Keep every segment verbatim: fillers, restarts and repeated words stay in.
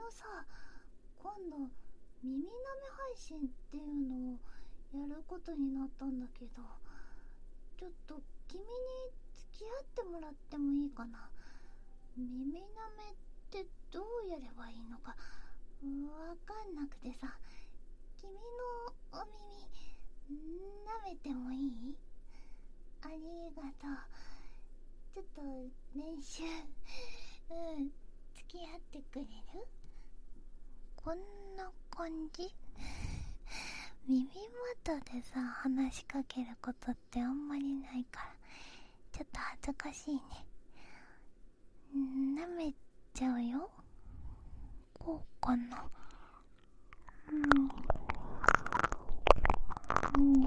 さ、今度耳なめ配信っていうのをやることになったんだけど、ちょっと君に付き合ってもらってもいいかな。耳なめってどうやればいいのかわかんなくてさ、君のお耳舐めてもいい？ありがとう。ちょっと練習うん付き合ってくれる？こんな感じ耳元でさ話しかけることってあんまりないからちょっと恥ずかしいね。舐めちゃうよ。こうかな。うんうん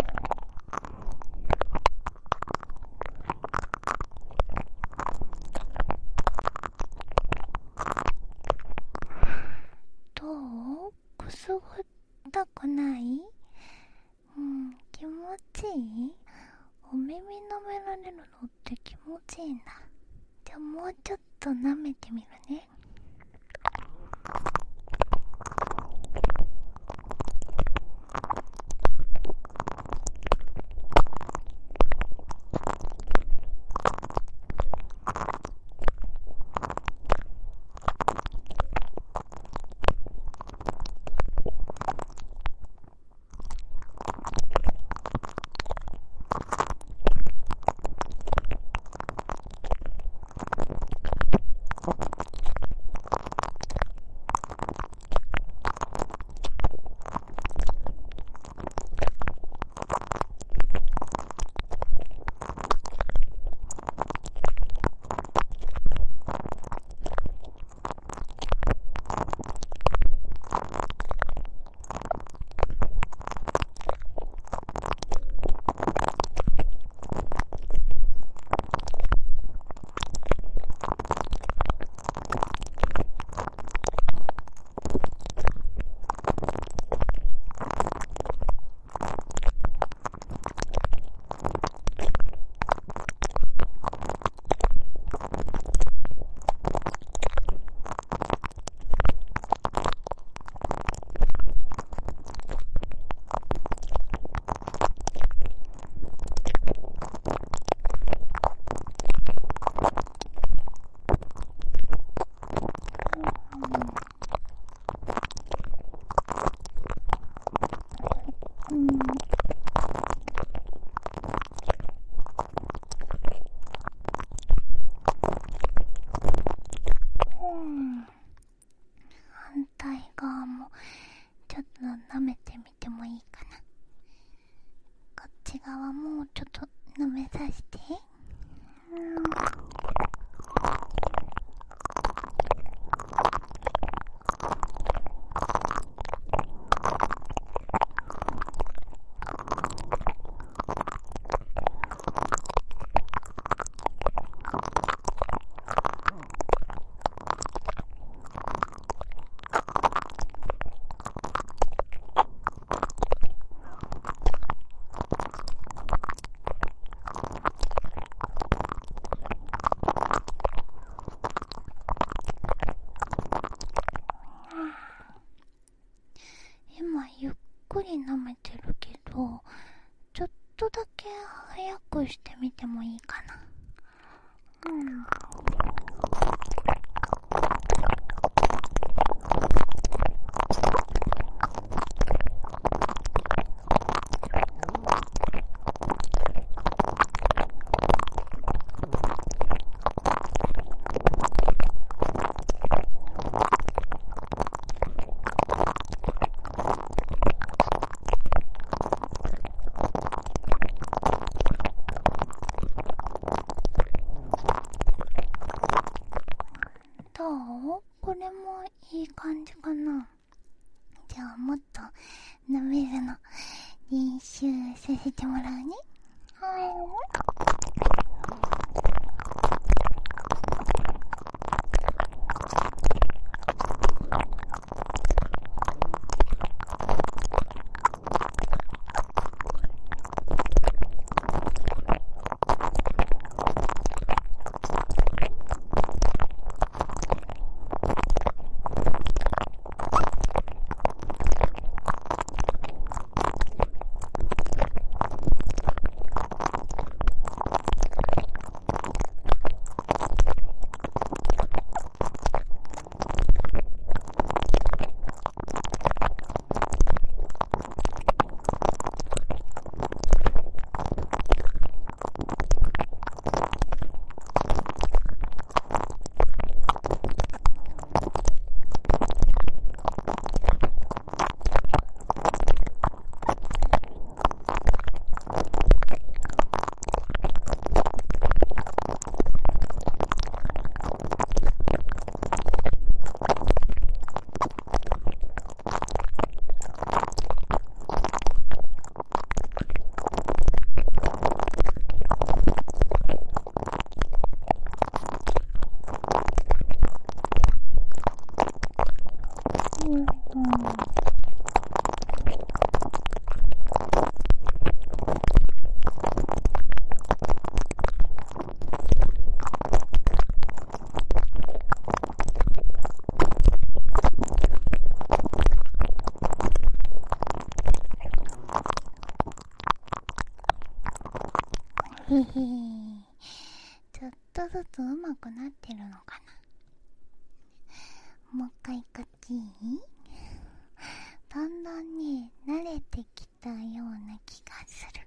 どう？くすぐったくない？うん、気持ちいい？お耳舐められるのって気持ちいいんだ。じゃあもうちょっと舐めてみるね。舐めてみてもいいかな。こっち側もちょっと舐めさせて。うん今ゆっくり舐めてるけど、ちょっとだけ早くしてみてもいいかな。うんどう？これもいい感じかな。じゃあもっと舐めるの練習させてもらうね。はいうんうんへへー、ちょっとずつ上手くなってるのかな。もう一回こっち。だんだんね、慣れてきたような気がする。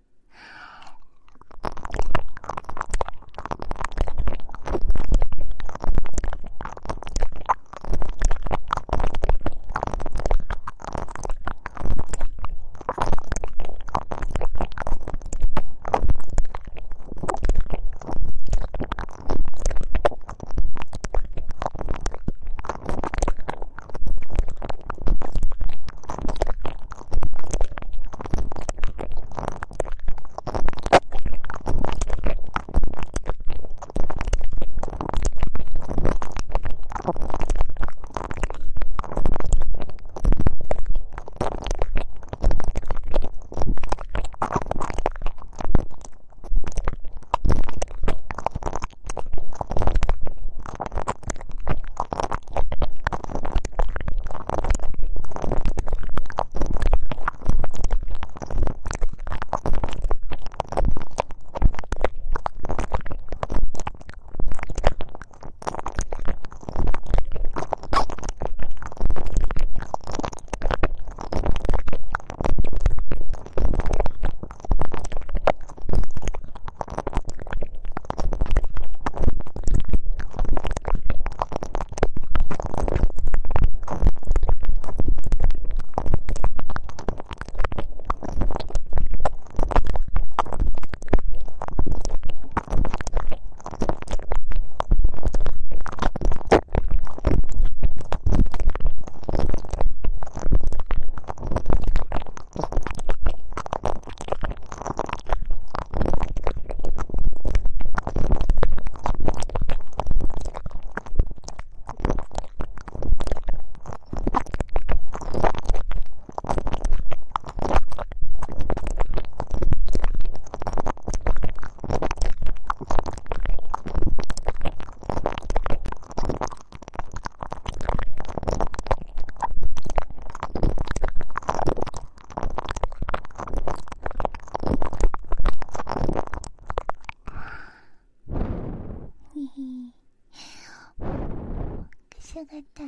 くすぐったい？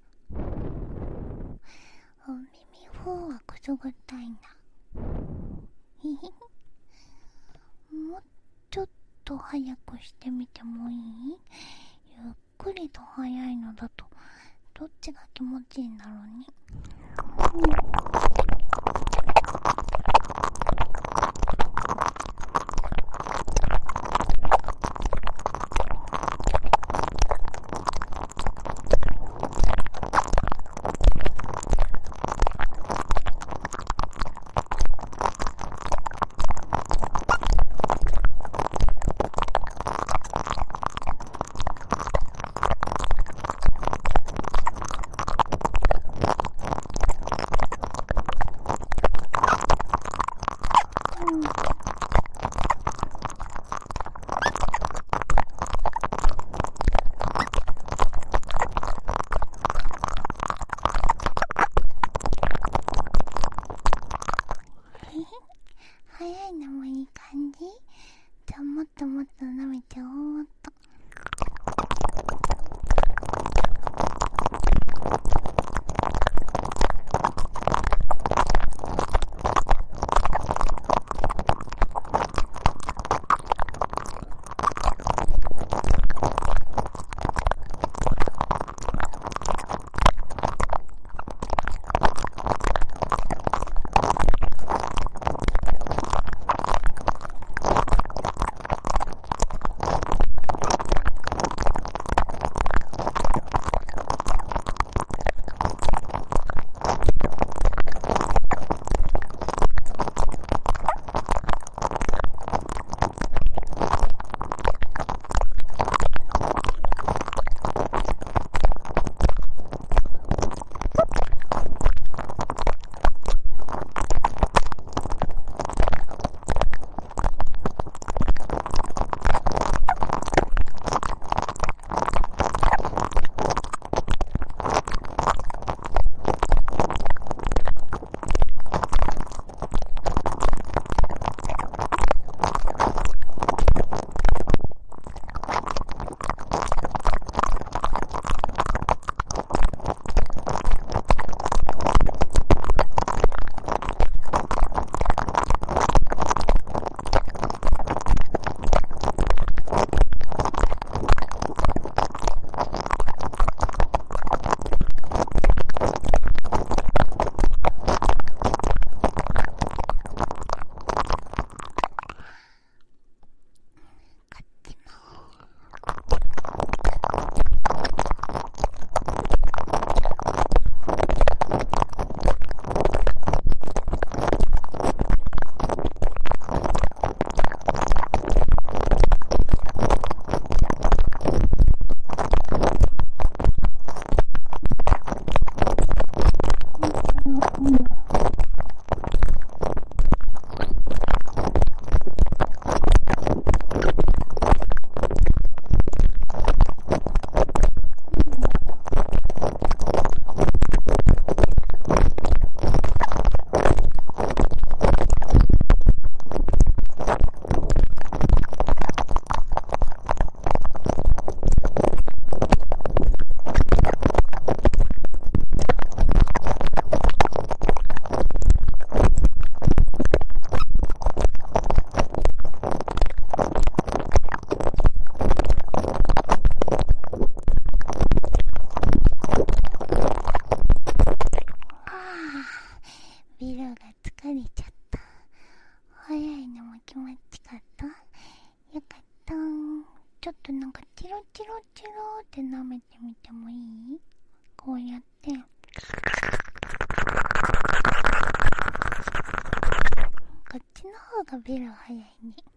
お耳方はくすぐったいな。もうちょっと早くしてみてもいい？ゆっくりと早いのだとどっちが気持ちいいんだろうね。 やってこっちの方がベル早いね。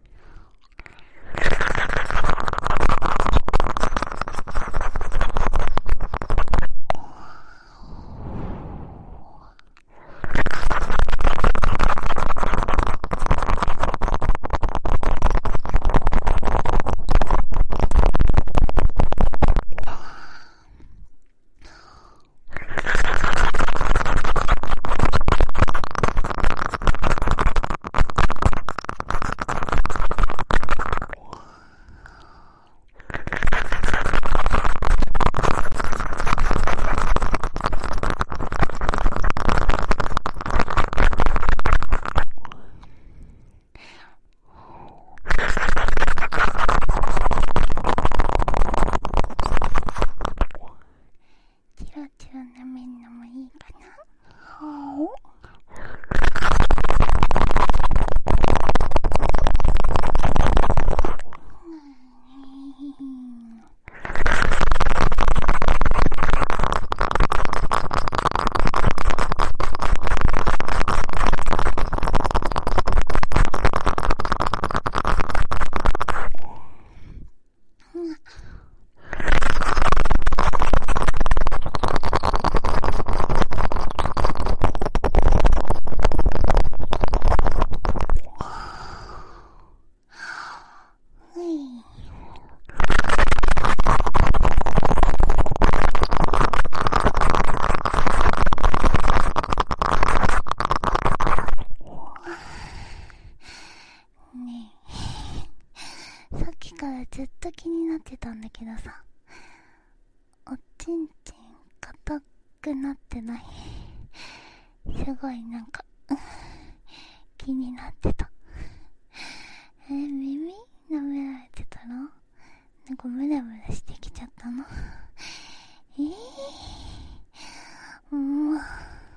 ずっと気になってたんだけどさ、おちんちん硬くなってない？すごいなんか気になってた。え、耳舐められてたの？なんかムラムラしてきちゃったの？えー、うん、うん、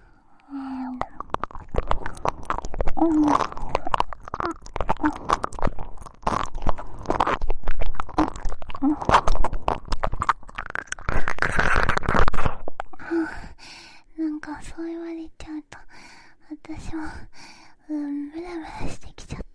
うん。なんかそう言われちゃうと私も、うん、ムラムラしてきちゃった。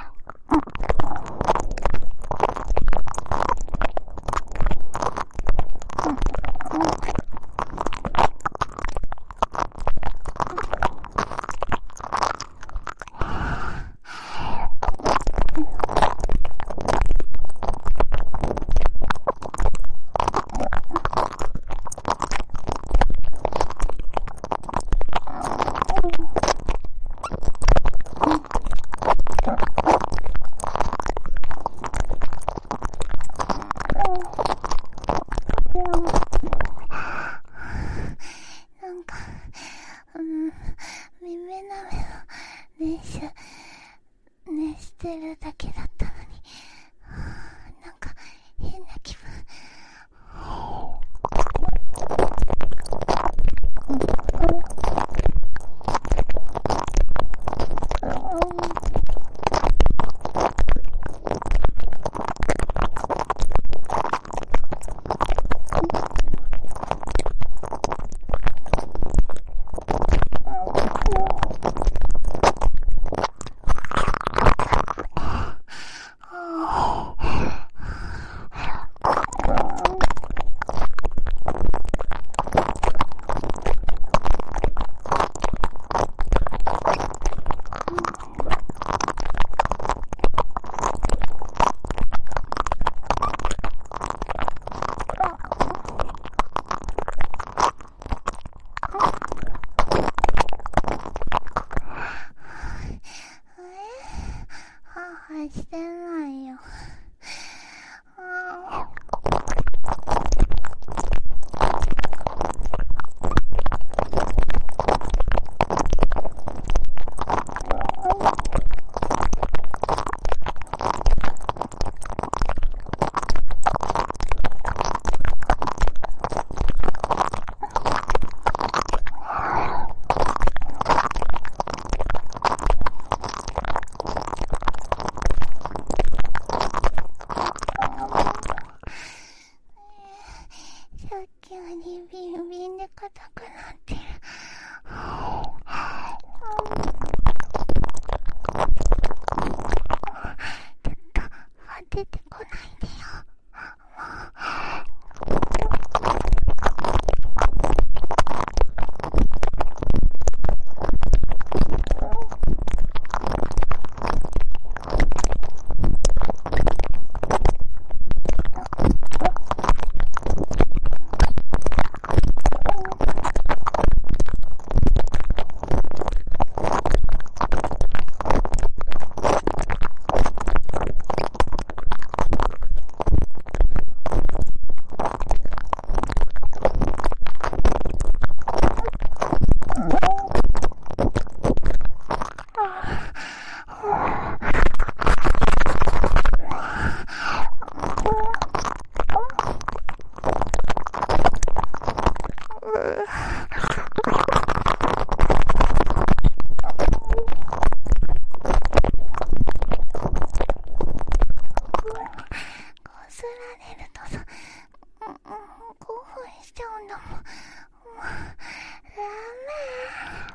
なんか、うん、耳舐めの練習、ね、してるだけだったのに、なんか変な気分。してないよ。あーさっきはリビンビンで硬くなってる。ちょっと当ててこないでよ。すられるとさ、うんうん、興奮しちゃうんだもん。もうダメ。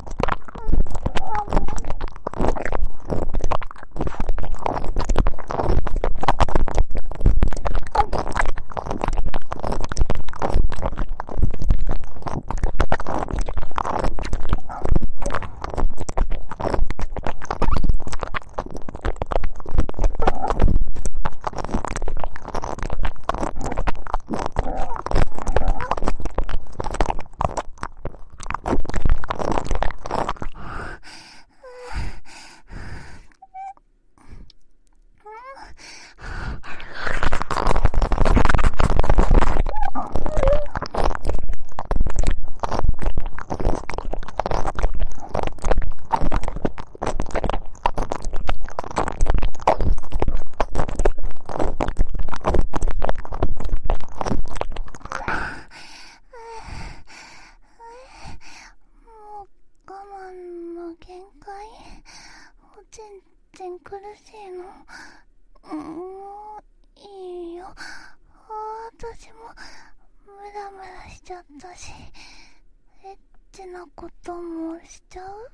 全然苦しいの。うん、もういいよ。私もムラムラしちゃったし、エッチなこともしちゃう？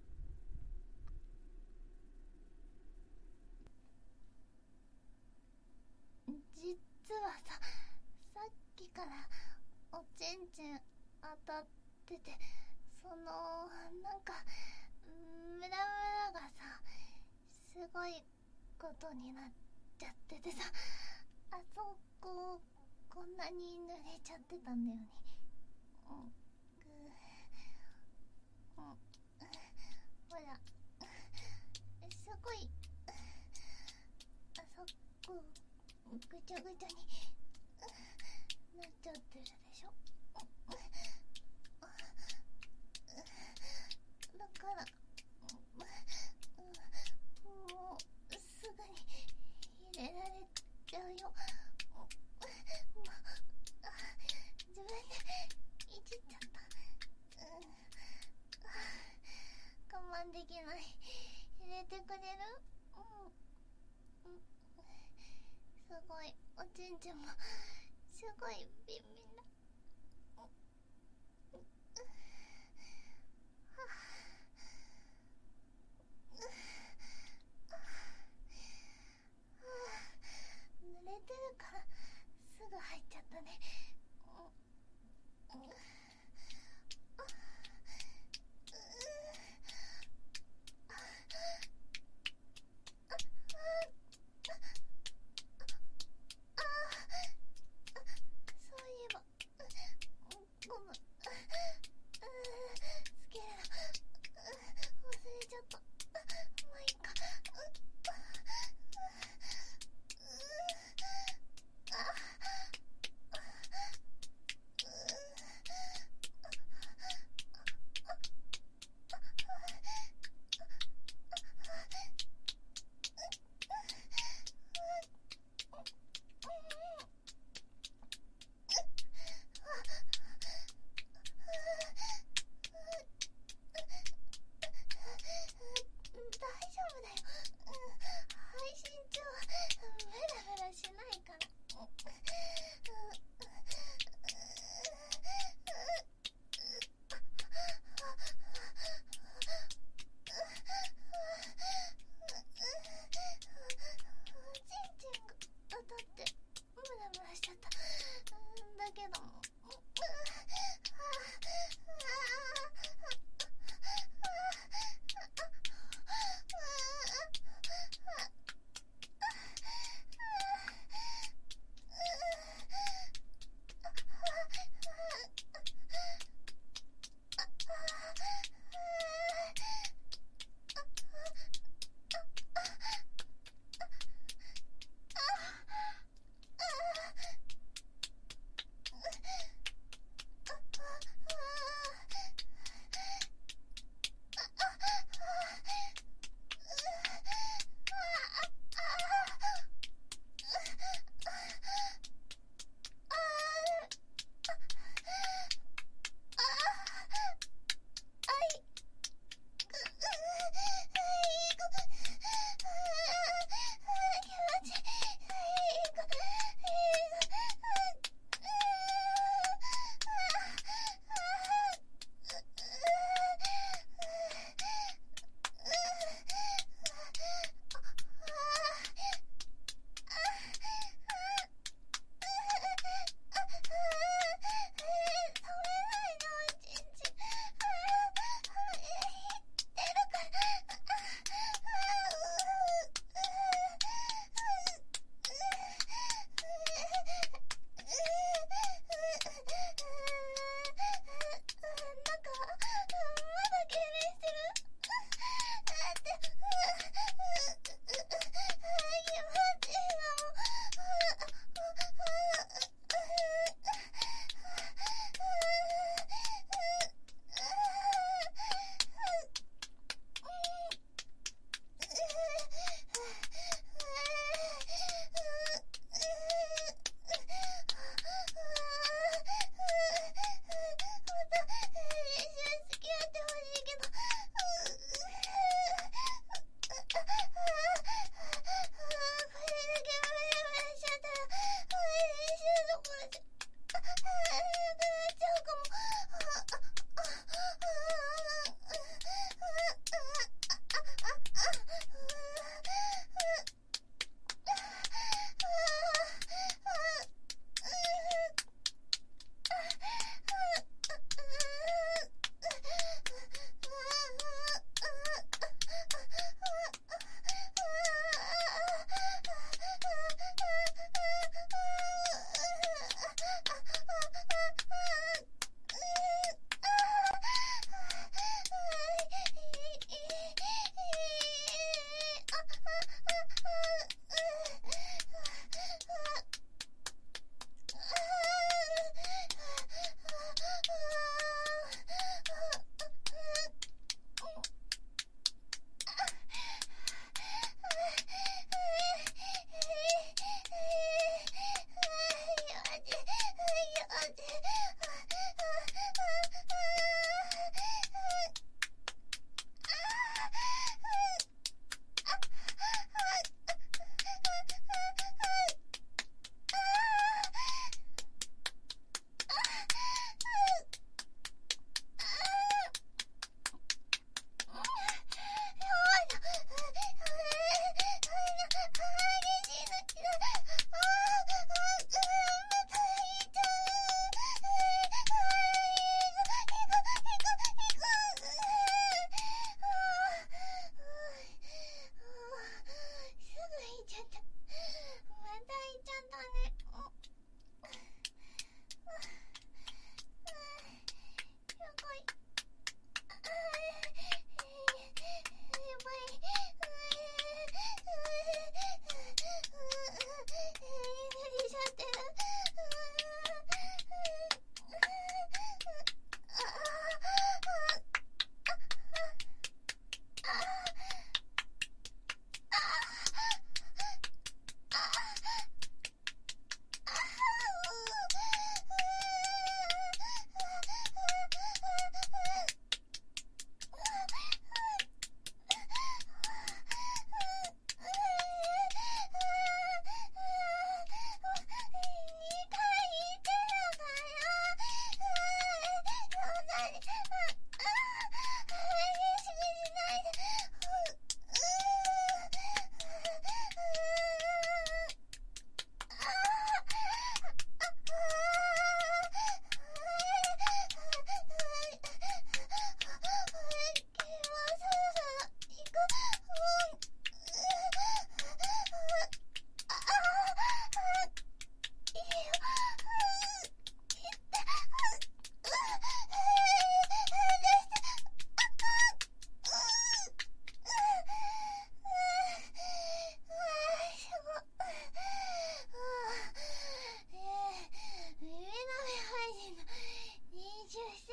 実はさ、さっきからおちんちん当たってて、そのなんかムラムラがさ、すごいことになっちゃっててさ、あそここんなに濡れちゃってたんだよね。うん、ぐー、うん、ほら、すごいあそこぐちゃぐちゃになっちゃってるでしょ。だからもうすぐに入れられちゃうよ。自分でいじっちゃった。我慢できない。入れてくれる？うん、うん、すごいおちんちんもすごいビンビンだ。濡れてるからすぐ入っちゃったね。そういえば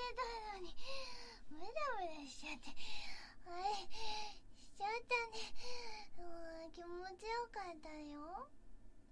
たのにムダムダしちゃって